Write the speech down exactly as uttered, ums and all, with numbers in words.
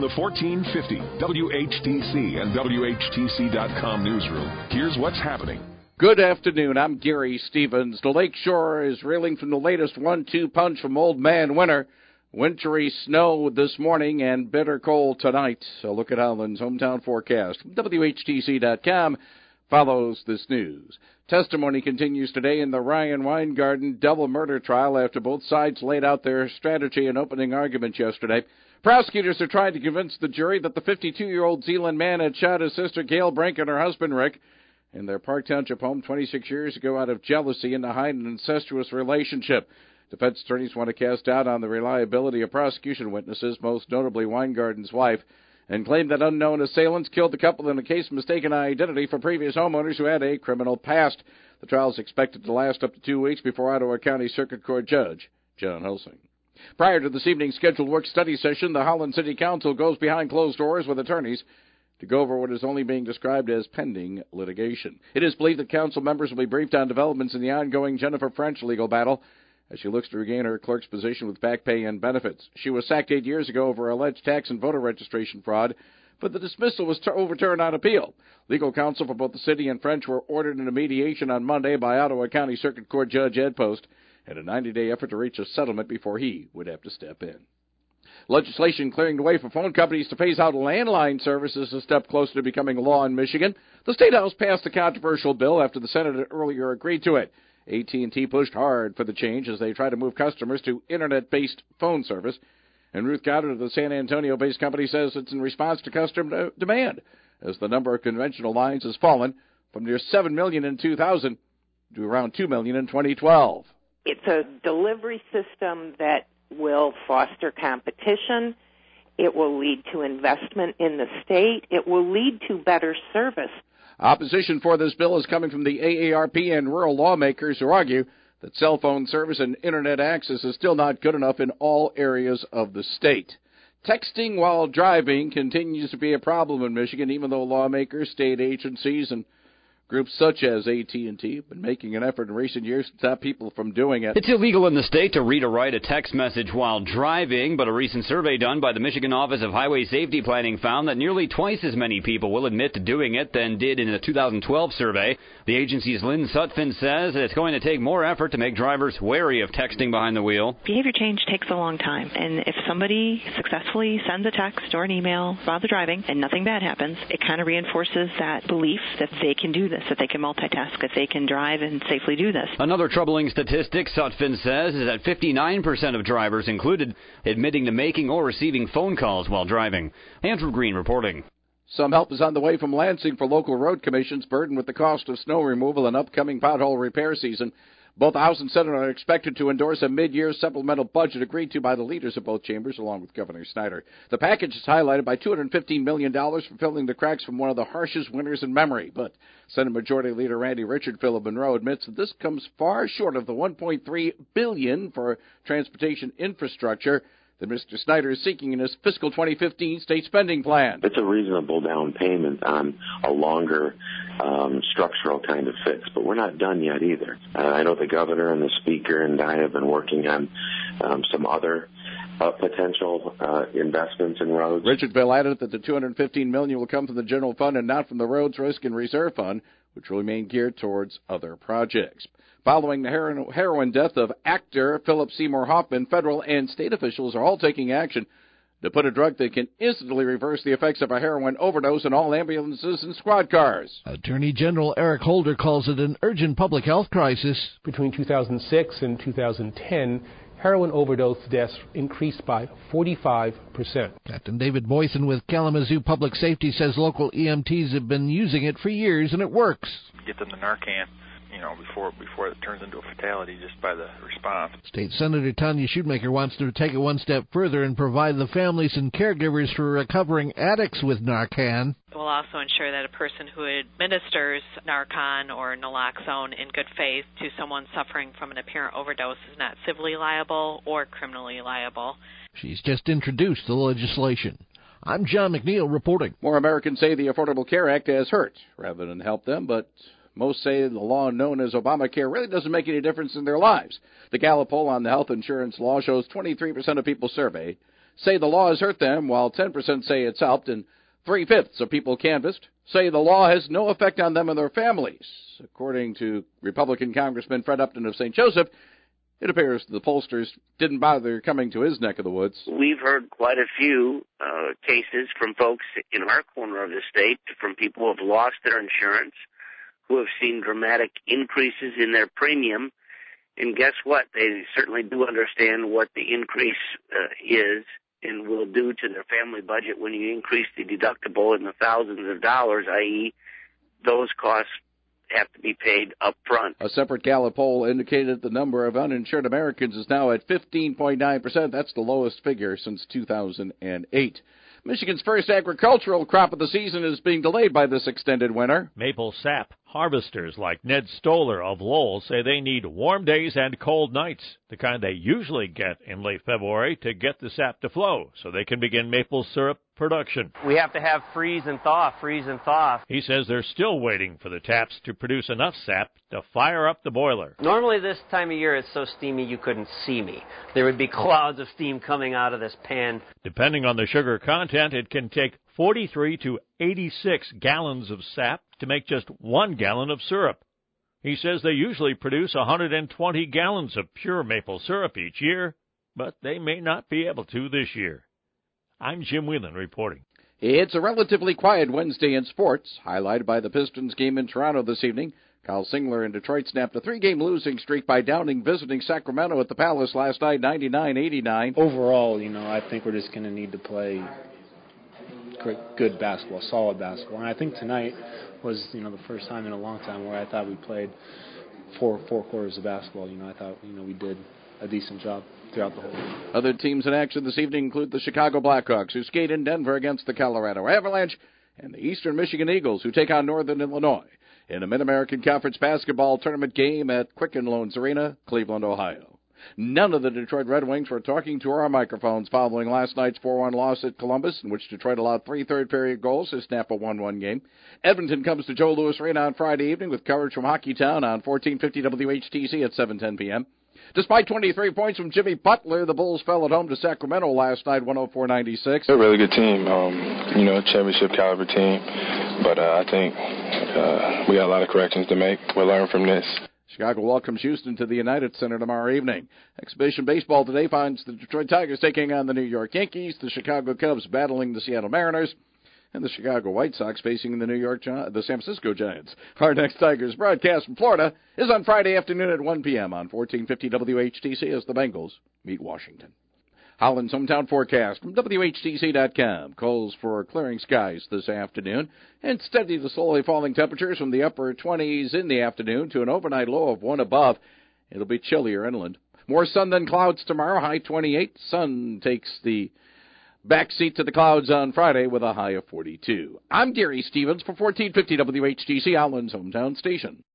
From the fourteen fifty W H T C and W H T C dot com newsroom, here's what's happening. Good afternoon. I'm Gary Stevens. The Lakeshore is reeling from the latest one two punch from Old Man Winter. Wintry snow this morning and bitter cold tonight. So look at Howland's hometown forecast. W H T C dot com follows this news. Testimony continues today in the Ryan Weingarten double murder trial after both sides laid out their strategy and opening arguments yesterday. Prosecutors are trying to convince the jury that the fifty-two-year-old Zeeland man had shot his sister Gail Brink and her husband Rick in their Park Township home twenty-six years ago out of jealousy and to hide an incestuous relationship. Defense attorneys want to cast doubt on the reliability of prosecution witnesses, most notably Weingarten's wife, and claim that unknown assailants killed the couple in a case of mistaken identity for previous homeowners who had a criminal past. The trial is expected to last up to two weeks before Ottawa County Circuit Court Judge John Helsing. Prior to this evening's scheduled work-study session, the Holland City Council goes behind closed doors with attorneys to go over what is only being described as pending litigation. It is believed that council members will be briefed on developments in the ongoing Jennifer French legal battle as she looks to regain her clerk's position with back pay and benefits. She was sacked eight years ago over alleged tax and voter registration fraud, but the dismissal was t- overturned on appeal. Legal counsel for both the city and French were ordered into mediation on Monday by Ottawa County Circuit Court Judge Ed Post, had a ninety-day effort to reach a settlement before he would have to step in. Legislation clearing the way for phone companies to phase out landline services is a step closer to becoming law in Michigan. The State House passed the controversial bill after the Senate had earlier agreed to it. A T and T pushed hard for the change as they try to move customers to Internet-based phone service. And Ruth Goddard of the San Antonio-based company says it's in response to customer demand, as the number of conventional lines has fallen from near seven million in two thousand to around two million in twenty twelve. It's a delivery system that will foster competition. It will lead to investment in the state. It will lead to better service. Opposition for this bill is coming from the A A R P and rural lawmakers who argue that cell phone service and Internet access is still not good enough in all areas of the state. Texting while driving continues to be a problem in Michigan, even though lawmakers, state agencies, and groups such as A T and T have been making an effort in recent years to stop people from doing it. It's illegal in the state to read or write a text message while driving, but a recent survey done by the Michigan Office of Highway Safety Planning found that nearly twice as many people will admit to doing it than did in a two thousand twelve survey. The agency's Lynn Sutphin says that it's going to take more effort to make drivers wary of texting behind the wheel. Behavior change takes a long time, and if somebody successfully sends a text or an email while they're driving and nothing bad happens, it kind of reinforces that belief that they can do this, that they can multitask, that they can drive and safely do this. Another troubling statistic, Sutphin says, is that fifty-nine percent of drivers included admitting to making or receiving phone calls while driving. Andrew Green reporting. Some help is on the way from Lansing for local road commissions burdened with the cost of snow removal and upcoming pothole repair season. Both the House and Senate are expected to endorse a mid-year supplemental budget agreed to by the leaders of both chambers, along with Governor Snyder. The package is highlighted by two hundred fifteen million dollars for filling the cracks from one of the harshest winters in memory. But Senate Majority Leader Randy Richardfield of Monroe admits that this comes far short of the one point three billion dollars for transportation infrastructure that Mister Snyder is seeking in his fiscal twenty fifteen state spending plan. It's a reasonable down payment on a longer um, structural kind of fix, but we're not done yet either. Uh, I know the governor and the speaker and I have been working on um, some other uh, potential uh, investments in roads. Richardville added that the two hundred fifteen million dollars will come from the general fund and not from the Roads Risk and Reserve Fund, which will remain geared towards other projects. Following the heroin death of actor Philip Seymour Hoffman, federal and state officials are all taking action to put a drug that can instantly reverse the effects of a heroin overdose in all ambulances and squad cars. Attorney General Eric Holder calls it an urgent public health crisis. Between two thousand six and two thousand ten, heroin overdose deaths increased by forty-five percent. Captain David Boyson with Kalamazoo Public Safety says local E M Ts have been using it for years and it works. Get them the Narcan, you know, before before it turns into a fatality just by the response. State Senator Tanya Shoemaker wants to take it one step further and provide the families and caregivers for recovering addicts with Narcan. It will also ensure that a person who administers Narcan or naloxone in good faith to someone suffering from an apparent overdose is not civilly liable or criminally liable. She's just introduced the legislation. I'm John McNeil reporting. More Americans say the Affordable Care Act has hurt rather than helped them, but most say the law known as Obamacare really doesn't make any difference in their lives. The Gallup poll on the health insurance law shows twenty-three percent of people surveyed say the law has hurt them, while ten percent say it's helped, and three-fifths of people canvassed say the law has no effect on them and their families. According to Republican Congressman Fred Upton of Saint Joseph, it appears the pollsters didn't bother coming to his neck of the woods. We've heard quite a few uh, cases from folks in our corner of the state, from people who have lost their insurance, who have seen dramatic increases in their premium. And guess what? They certainly do understand what the increase uh, is and will do to their family budget when you increase the deductible in the thousands of dollars, that is those costs have to be paid up front. A separate Gallup poll indicated the number of uninsured Americans is now at fifteen point nine percent. That's the lowest figure since two thousand eight. Michigan's first agricultural crop of the season is being delayed by this extended winter. Maple sap harvesters like Ned Stoller of Lowell say they need warm days and cold nights, the kind they usually get in late February, to get the sap to flow so they can begin maple syrup production. We have to have freeze and thaw, freeze and thaw. He says they're still waiting for the taps to produce enough sap to fire up the boiler. Normally this time of year it's so steamy you couldn't see me. There would be clouds of steam coming out of this pan. Depending on the sugar content, it can take forty-three to eighty-six gallons of sap to make just one gallon of syrup. He says they usually produce one hundred twenty gallons of pure maple syrup each year, but they may not be able to this year. I'm Jim Whelan reporting. It's a relatively quiet Wednesday in sports, highlighted by the Pistons game in Toronto this evening. Kyle Singler in Detroit snapped a three-game losing streak by downing visiting Sacramento at the Palace last night, ninety-nine eighty-nine. Overall, you know, I think we're just going to need to play good basketball, solid basketball. And I think tonight was, you know, the first time in a long time where I thought we played four four quarters of basketball. You know, I thought, you know, we did a decent job throughout the whole game. Other teams in action this evening include the Chicago Blackhawks, who skate in Denver against the Colorado Avalanche, and the Eastern Michigan Eagles, who take on Northern Illinois in a Mid-American Conference basketball tournament game at Quicken Loans Arena, Cleveland, Ohio. None of the Detroit Red Wings were talking to our microphones following last night's four one loss at Columbus, in which Detroit allowed three third-period goals to snap a one one game. Edmonton comes to Joe Louis Arena on Friday evening with coverage from Hockeytown on fourteen fifty W H T C at seven ten p.m. Despite twenty-three points from Jimmy Butler, the Bulls fell at home to Sacramento last night, one oh four ninety-six. They're a really good team, um, you know, championship caliber team. But uh, I think uh, we got a lot of corrections to make. We'll learn from this. Chicago welcomes Houston to the United Center tomorrow evening. Exhibition baseball today finds the Detroit Tigers taking on the New York Yankees, the Chicago Cubs battling the Seattle Mariners, and the Chicago White Sox facing the New York Gi- the San Francisco Giants. Our next Tigers broadcast from Florida is on Friday afternoon at one p.m. on fourteen fifty W H T C as the Bengals meet Washington. Holland's hometown forecast from W H T C dot com calls for clearing skies this afternoon and steady to slowly falling temperatures from the upper twenties in the afternoon to an overnight low of one above. It'll be chillier inland. More sun than clouds tomorrow, high twenty-eight. Sun takes the back seat to the clouds on Friday with a high of forty-two. I'm Gary Stevens for fourteen fifty W H T C, Holland's hometown station.